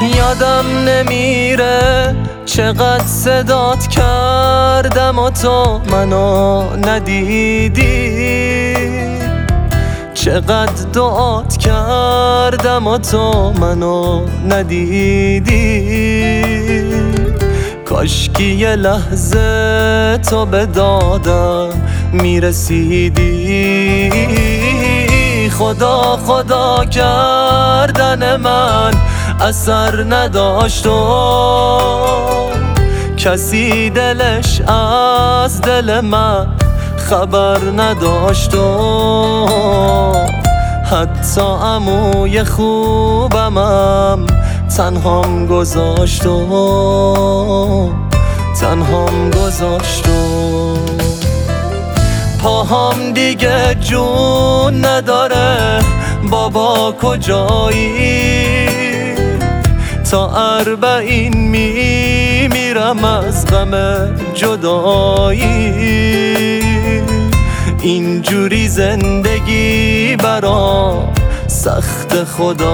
یادم نمیره چقدر صدات کردم و تو منو ندیدی، چقدر دعات کردم و تو منو ندیدی. کاشکی یه لحظه تو به دادم میرسیدی. خدا خدا کردن من اثر نداشت و کسی دلش از دل من خبر نداشت و حتی عموی خوبمم تنهام گذاشت و پاهام دیگه جون نداره بابا کجایی؟ تا 40 میمیرم از غم جدایی. اینجوری زندگی برام سخت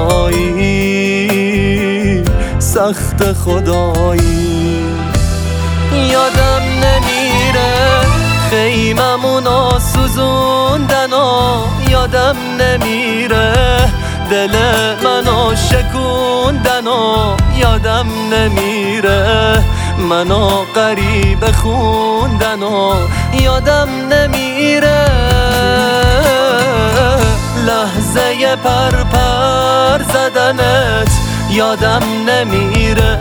خدایی، سخت خدایی. یادم نمیره خیممونو سوزوندن و یادم نمیره دل منو شکوندن و یادم نمیره منو غریبه خوندن و یادم نمیره لحظه پر زدنت یادم نمیره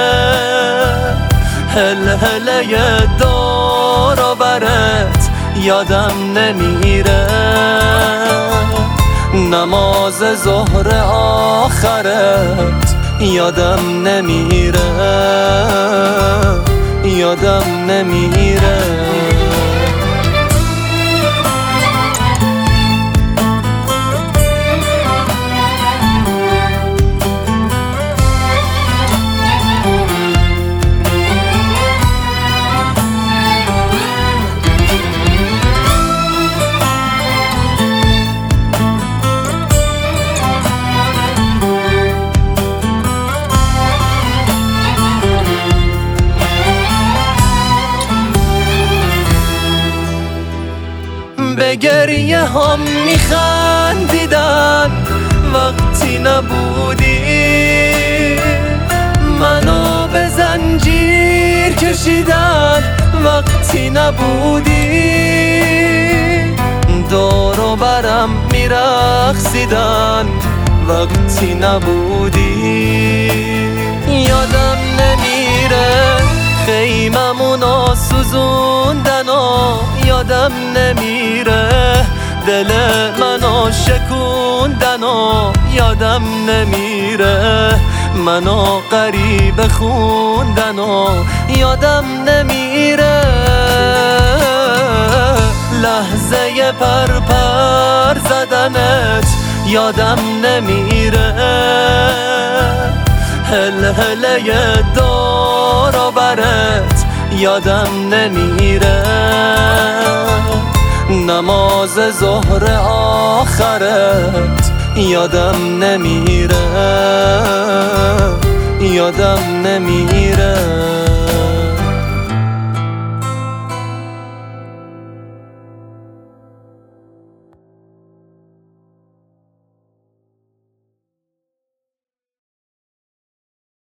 هله دور و برت یادم نمیره نماز ظهر آخرت یادم نمیره یادم نمیره به گریه هم میخندیدن وقتی نبودی، منو به زنجیر کشیدن وقتی نبودی، دور و برم میرقصیدن وقتی نبودی. یادم نمیره خیممونو سوزوندن و یادم نمیره دل منو شکوندن و یادم نمیره منو غریبه خوندن و یادم نمیره لحظه پر زدنت یادم نمیره هله دور و برت یادم نمیره نماز ظهر آخرت یادم نمیره یادم نمیره